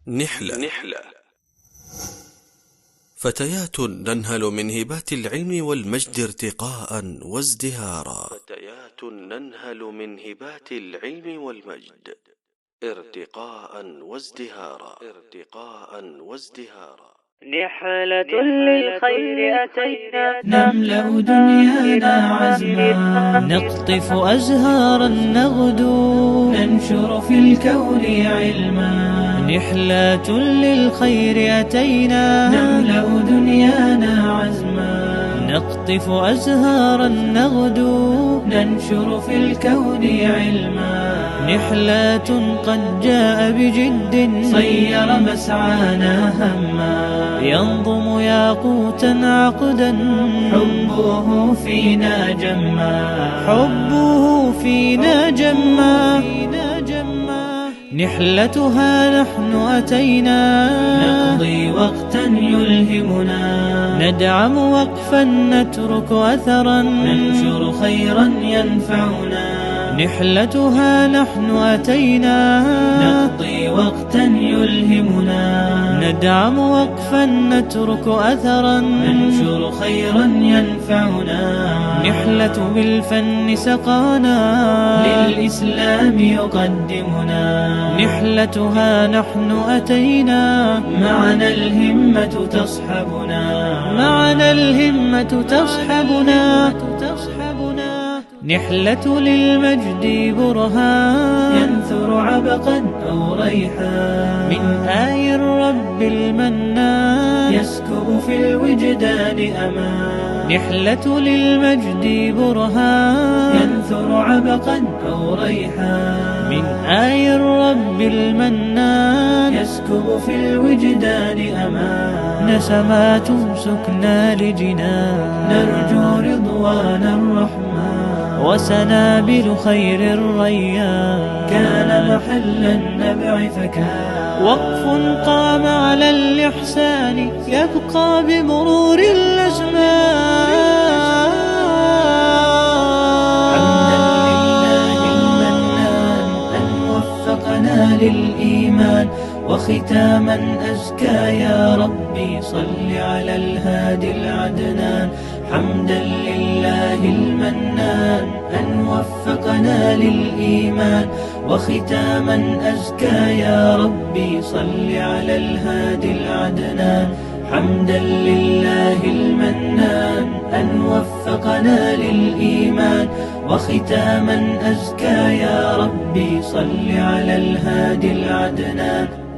نحلة. فتيات ننهل من هبات العلم والمجد ارتقاء وازدهارا. فتيات ننهل من هبات العلم والمجد ارتقاء وازدهارا. نحلة للخير أتينا نملأ دنيانا عزما، نقطف أزهارا نغدو، ننشر في الكون علما. نحلة للخير أتينا، نملأ دنيانا عزما، نقطف أزهارا نغدو، ننشر في الكون علما. نحلة قد جاء بجد، صير مسعانا هما، ينظم ياقوتا عقدا، حبه فينا جما، حبه فينا جما. نحلتها نحن أتينا، نقضي وقتا يلهمنا، ندعم وقفا نترك أثرا، ننشر خيرا ينفعنا. نحلتها نحن أتينا، نقضي وقتا يلهمنا، ندعم وقفا نترك أثرا، ننشر خيرا ينفعنا. نحلة بالفن سقانا، للإسلام يقدمنا. نحلتها نحن أتينا، معنا الهمة تصحبنا، معنا الهمة تصحبنا. نحلة للمجد برهان، ينثر عبقا أو ريحان، من آي الرب المنان، يسكب في الوجدان أمان. نحلة للمجد برهان، ينثر عبقا أو ريحان، من آي الرب المنان، يسكب في الوجدان أمان. نسمات سكنى لجنان، نرجو رضوان الرحمن، وسنابل خير الريان. كان محل النبع فكان، وقف قام على الإحسان، يبقى بمرور الأزمان. حمدا لله المنان أن وفقنا للإيمان، وختاما أزكى يا ربي صل على الهادي العدنان. حمدا لله المنان أن وفقنا للإيمان، وختاما أزكى يا ربي صل على الهادي العدنان. حمدا لله المنان أن وفقنا للإيمان، وختاما أزكى يا ربي صل على الهادي العدنان.